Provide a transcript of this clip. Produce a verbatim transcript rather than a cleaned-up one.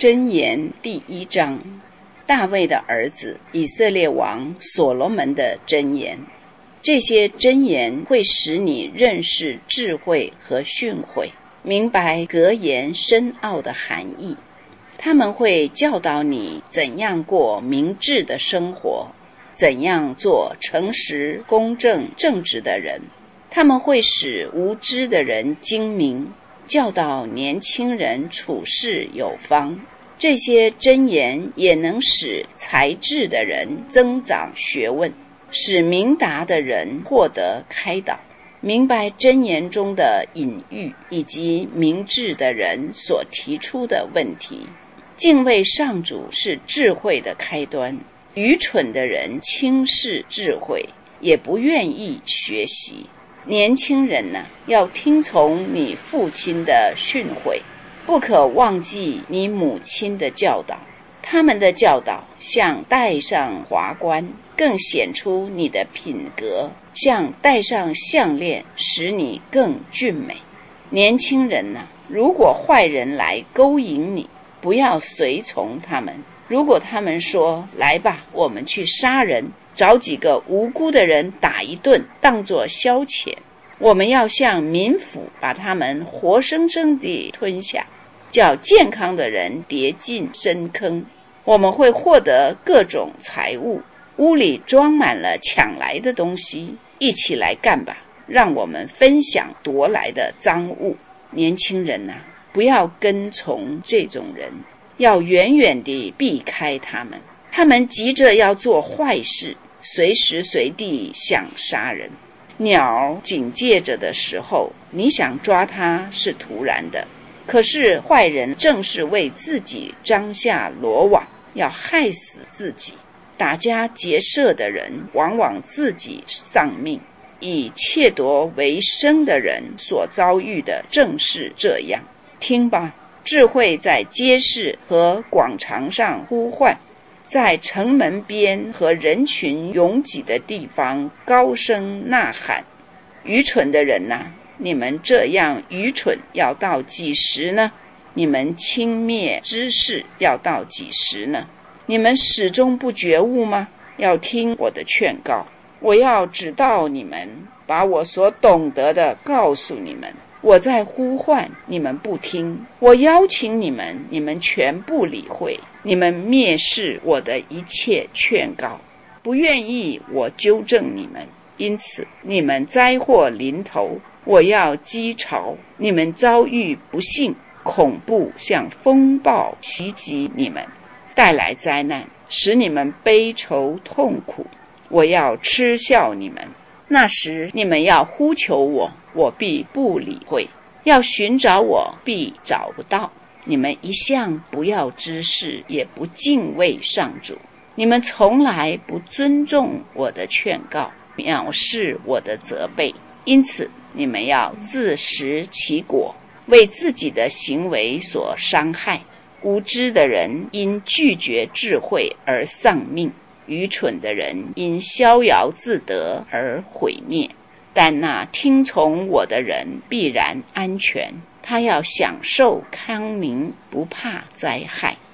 箴言第一章，大卫的儿子以色列王所罗门的箴言。这些箴言会使你认识智慧和训诲，明白格言深奥的含义。他们会教导你怎样过明智的生活，怎样做诚实、公正、正直的人。他们会使无知的人精明，教导年轻人处事有方。这些箴言也能使才智的人增长学问，使明达的人获得开导，明白箴言中的隐喻，以及明智的人所提出的问题。敬畏上主是智慧的开端，愚蠢的人轻视智慧，也不愿意学习。年轻人啊，要听从你父亲的训诲，不可忘记你母亲的教导。他们的教导像戴上华冠，更显出你的品格，像戴上项链，使你更俊美。年轻人啊，如果坏人来勾引你，不要随从他们。如果他们说，来吧，我们去杀人，找几个无辜的人打一顿，当作消遣，我们要像民妇把他们活生生地吞下，叫健康的人跌进深坑。我们会获得各种财物，屋里装满了抢来的东西，一起来干吧，让我们分享夺来的赃物。年轻人啊，不要跟从这种人，要远远地避开他们。他们急着要做坏事，随时随地想杀人。鸟警戒着的时候，你想抓它是突然的，可是坏人正是为自己张下罗网，要害死自己。打家劫舍的人往往自己丧命，以窃夺为生的人所遭遇的正是这样。听吧，智慧在街市和广场上呼唤，在城门边和人群拥挤的地方高声呐喊。愚蠢的人啊，你们这样愚蠢要到几时呢？你们轻蔑知识要到几时呢？你们始终不觉悟吗？要听我的劝告，我要指导你们，把我所懂得的告诉你们。我在呼唤，你们不听；我邀请你们，你们全不理会。你们蔑视我的一切劝告，不愿意我纠正你们，因此你们灾祸临头，我要击潮。你们遭遇不幸，恐怖像风暴袭击你们，带来灾难，使你们悲愁痛苦。我要嗤笑你们，那时你们要呼求我，我必不理会；要寻找我，必找不到。你们一向不要知识，也不敬畏上主。你们从来不尊重我的劝告，藐视我的责备。因此你们要自食其果，为自己的行为所伤害。无知的人因拒绝智慧而丧命，愚蠢的人因逍遥自得而毁灭。但那听从我的人必然安全，他要享受康宁，不怕灾害。